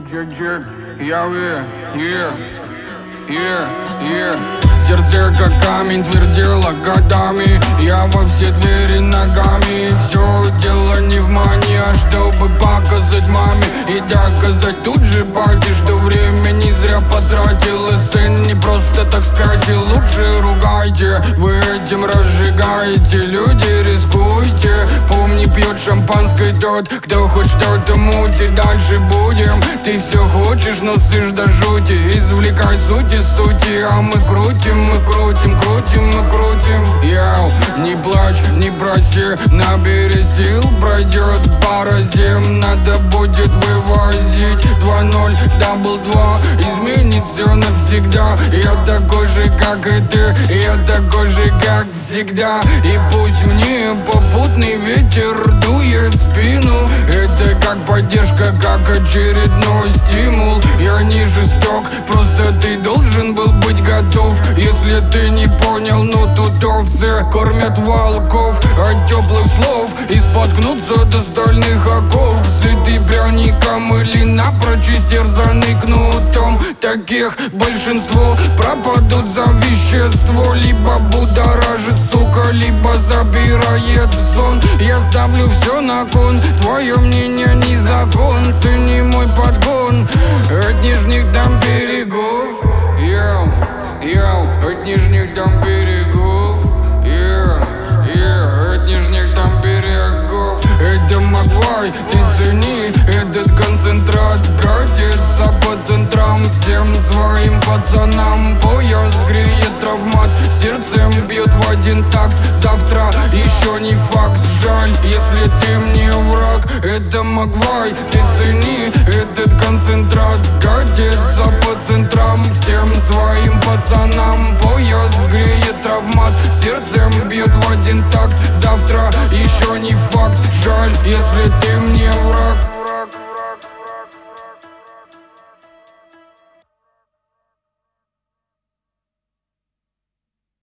Джек, Сердце как камень твердило годами. Я во все двери ногами. Все дело не в мании, а чтобы показать маме и доказать тут же пати, что время не зря потратил. И сын не просто так спятил. Лучше ругайте, вы этим разжигаете. Люди, рискуйте. Помни, пьет шампанское тот, кто хоть что-то мутит. Дальше будем. Ты все хочешь, но сышь до жути. Извлекай суть из сути, а мы крутим. Яу, не плачь, не проси, набери сил, пройдет пара зим. Надо будет вывозить 2-0, дабл 2. Изменит все навсегда. Я такой же, как и ты, я такой же, как всегда. И пусть мне попутный ветер дует в спину. Это как поддержка, как очередной стимул. Я не жесток, просто ты должен был быть готов. Если ты не понял, но тут овцы кормят волков от теплых слов и споткнуться до стальных оков. Сытый пряником или напрочь истерзанный кнутом. Таких большинство пропадут за вещество. Либо будоражит, сука, либо забирает в сон. Я ставлю все на кон, твое мнение не закон. Цени мой подгон от нижних до берегов. От нижних до берегов. От нижних до берегов. Это Магвай, ты цени этот концентрат. Катится по центрам всем своим пацанам. Пояс греет травмат, сердцем бьет в один такт. Завтра еще не факт, жаль, если ты мне враг. Это Магвай, ты цени этот концентрат. Катится по центрам всем своим пацанам. Пояс греет травмат, сердцем бьет в один такт. Завтра еще не факт, жаль, если ты мне